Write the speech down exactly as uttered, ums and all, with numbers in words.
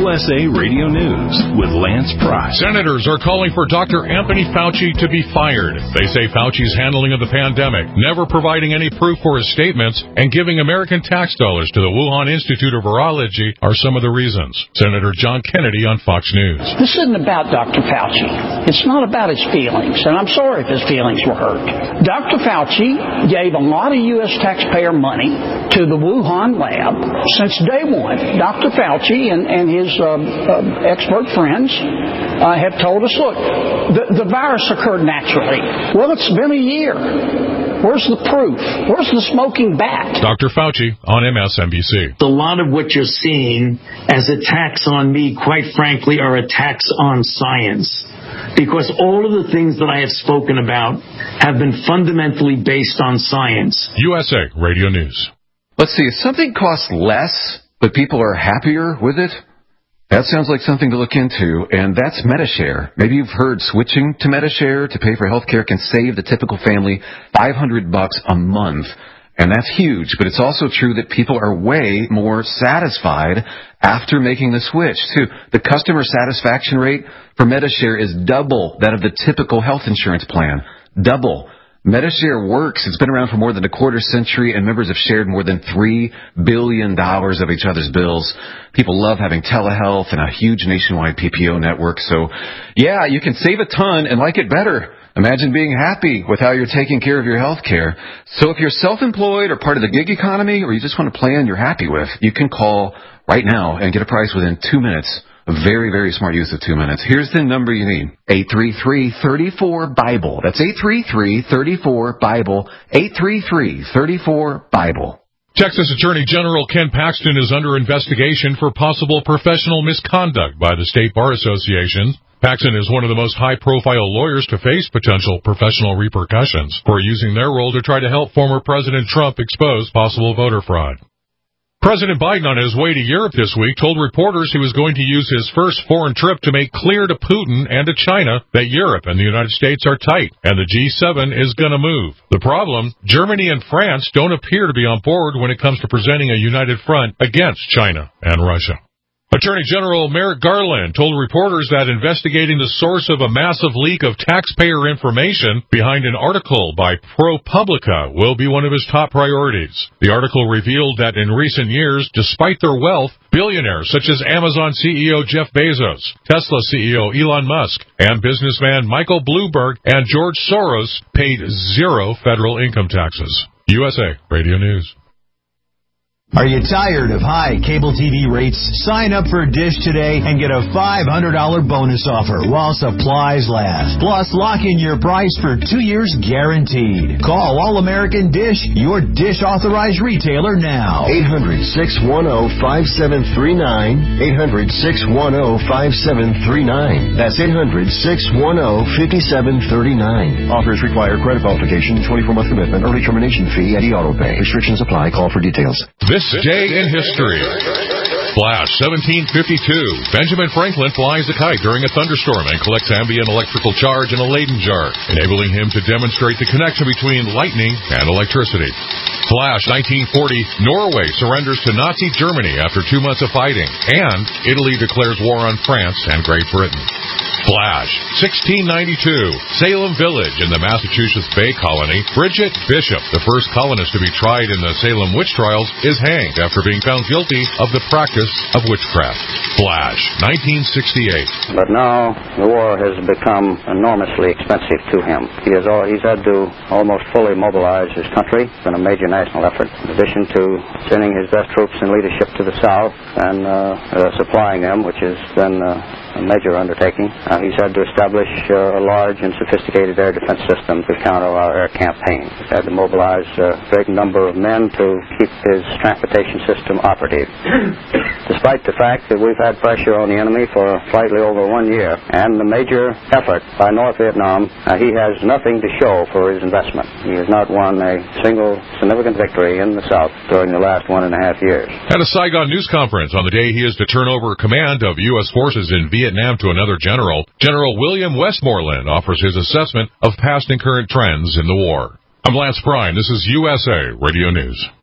U S A Radio News with Lance Pry. Senators are calling for Doctor Anthony Fauci to be fired. They say Fauci's handling of the pandemic, never providing any proof for his statements, and giving American tax dollars to the Wuhan Institute of Virology are some of the reasons. Senator John Kennedy on Fox News. This isn't about Doctor Fauci. It's not about his feelings, and I'm sorry if his feelings were hurt. Doctor Fauci gave a lot of U S taxpayer money to the Wuhan lab since day one. Doctor Fauci and, and his uh, uh, expert friends uh, have told us, look, the, the virus occurred naturally. Well, it's been a year. Where's the proof? Where's the smoking bat? Doctor Fauci on M S N B C. A lot of what you're seeing as attacks on me, quite frankly, are attacks on science. Because all of the things that I have spoken about have been fundamentally based on science. U S A Radio News. Let's see, if something costs less, but people are happier with it, that sounds like something to look into, and that's Medi-Share. Maybe you've heard switching to Medi-Share to pay for health care can save the typical family five hundred bucks a month. And that's huge, but it's also true that people are way more satisfied after making the switch, too. The customer satisfaction rate for Medi-Share is double that of the typical health insurance plan. Double. Medi-Share works. It's been around for more than a quarter century, and members have shared more than three billion dollars of each other's bills. People love having telehealth and a huge nationwide P P O network. So, yeah, you can save a ton and like it better. Imagine being happy with how you're taking care of your health care. So if you're self-employed or part of the gig economy, or you just want a plan you're happy with, you can call right now and get a price within two minutes. A very, very smart use of two minutes. Here's the number you need. eight three three, three four, BIBLE. That's eight three three, three four, BIBLE. eight three three, three four, BIBLE. Texas Attorney General Ken Paxton is under investigation for possible professional misconduct by the State Bar Association. Paxton is one of the most high-profile lawyers to face potential professional repercussions for using their role to try to help former President Trump expose possible voter fraud. President Biden, on his way to Europe this week, told reporters he was going to use his first foreign trip to make clear to Putin and to China that Europe and the United States are tight, and the G seven is going to move. The problem, Germany and France don't appear to be on board when it comes to presenting a united front against China and Russia. Attorney General Merrick Garland told reporters that investigating the source of a massive leak of taxpayer information behind an article by ProPublica will be one of his top priorities. The article revealed that in recent years, despite their wealth, billionaires such as Amazon C E O Jeff Bezos, Tesla C E O Elon Musk, and businessman Michael Bloomberg and George Soros paid zero federal income taxes. U S A Radio News. Are you tired of high cable T V rates? Sign up for Dish today and get a five hundred dollars bonus offer while supplies last. Plus, lock in your price for two years guaranteed. Call All-American Dish, your Dish authorized retailer now. eight hundred, six one zero, five seven three nine. eight hundred, six one zero, five seven three nine. That's eight hundred, six one zero, five seven three nine. Offers require credit qualification, twenty-four month commitment, early termination fee, and e-auto pay. Restrictions apply. Call for details. This day in history. Flash seventeen fifty-two. Benjamin Franklin flies a kite during a thunderstorm and collects ambient electrical charge in a Leyden jar, enabling him to demonstrate the connection between lightning and electricity. Flash nineteen forty. Norway surrenders to Nazi Germany after two months of fighting, and Italy declares war on France and Great Britain. Flash sixteen ninety-two. Salem Village in the Massachusetts Bay Colony. Bridget Bishop, the first colonist to be tried in the Salem witch trials, is hanged after being found guilty of the practice of witchcraft. Flash nineteen sixty-eight. But now the war has become enormously expensive to him. He has all, he's had to almost fully mobilize his country in a major national effort, in addition to sending his best troops and leadership to the south and uh, uh, supplying them, which has been uh, a major undertaking. Uh, he's had to establish uh, a large and sophisticated air defense system to counter our air campaign. He's had to mobilize a great number of men to keep his transportation system operative. Despite the fact that we've had pressure on the enemy for slightly over one year and the major effort by North Vietnam, uh, he has nothing to show for his investment. He has not won a single significant victory in the South during the last one and a half years. At a Saigon news conference on the day he is to turn over command of U S forces in Vietnam to another general, General William Westmoreland offers his assessment of past and current trends in the war. I'm Lance Bryan. This is U S A Radio News.